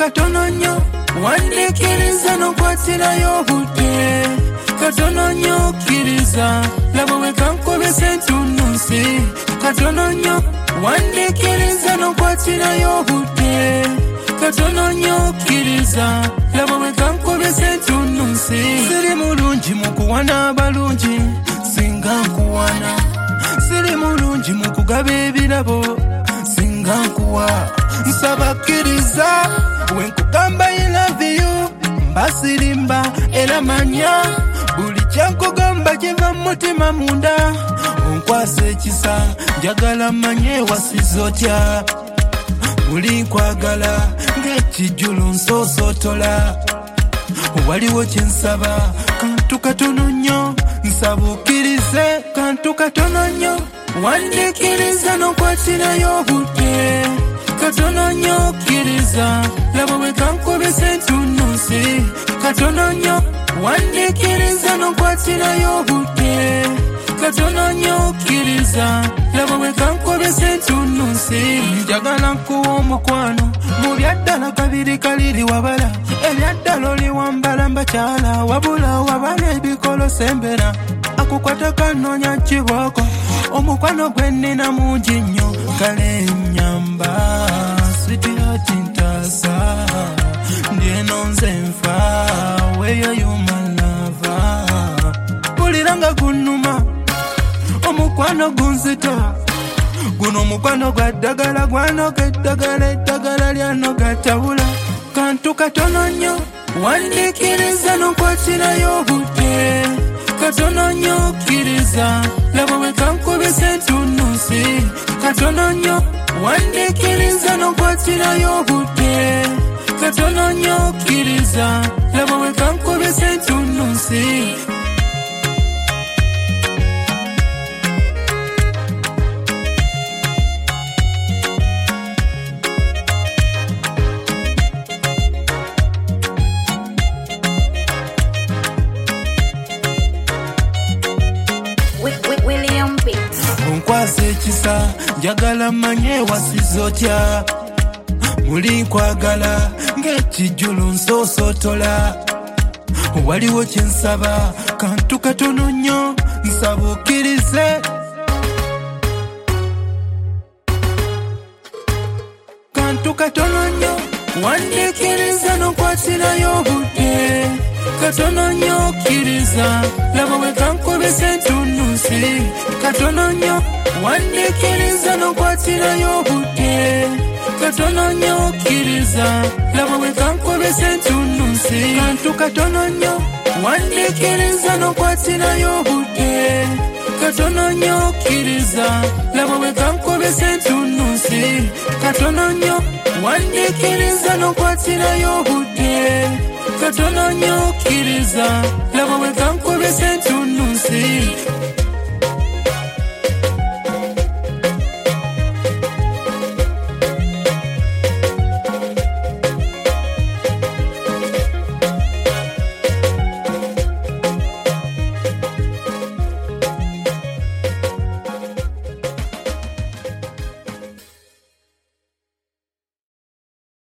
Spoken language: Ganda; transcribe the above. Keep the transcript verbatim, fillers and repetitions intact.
katono nnyo wandeekiriza n'okwatirayo obudde katono nnyo kkiriza laba we kankobese ntunnunsi katono nnyo wandeekiriza n'okwatirayo obudde katono nnyo kkiriza laba we kankobese ntunnunsi siri mulungi mu kuwana abalungi singa nkuwana siri mulungi mu kugaba ebirabo singa nkuwa nsaba kkiriza wenkugamba I love you mbasirimba era manya buli kyankugamba kiva mu mutima munda onkwasa ekisa njagala manye wasiza otya buli nkwagala ng'ekijjulu nsoosotola waliwo kyensaba kantu katono nnyo nsabuukirize kantu katono nnyo wandeekiriza n'okwatirayo obudde katono nnyo kkiriza laba we kankobese ntunnunsi katono nnyo wandeekiriza n'okwatirayo obudde katono nnyo kkiriza laba we kankobese ntunnunsi njagala nkuwa omukwano mu byaddala kabiri kaliri wabala ebyaddala oli wambala mbakyala wabula wabala ebikolo sembera akukwata kanoonya kibooko omukwano gwe nnina mungi nnyo kale nnyamba sweetheart ntaasa ndyeno nze nfa weeyo yumalava mpulira nga gunnuma omukwano gunzita guno omukwano gwa ddagala gwanoga eddagala eddagala lyanoga tabula kantu katono nnyo wandeekiriza n'okwatirayo obudde katono nnyo kkiriza laba we kankobese ntunnunsi katono nnyo wandeekiriza n'okwatirayo obudde katono nnyo kkiriza laba we kankobese ntunnunsi onkwasa ekisa njagala manye wasiza otya muli nkwagala ng'ekijjulu nsoosotola waliwo kyensaba kantu katono nnyo nsabuukirize kantu katono nnyo wandeekiriza n'okwatirayo obudde katono nnyo kkiriza laba we kankobese ntunnunsi katono nnyo wandeekiriza n'okwatirayo obudde katono nnyo kkiriza laba we kankobese ntunnunsi kantu katono nnyo wandeekiriza n'okwatirayo obudde katono nnyo kkiriza laba we kankobese ntunnunsi katono nnyo wandeekiriza n'okwatirayo obudde katono nnyo kkiriza laba we kankobese ntunnunsi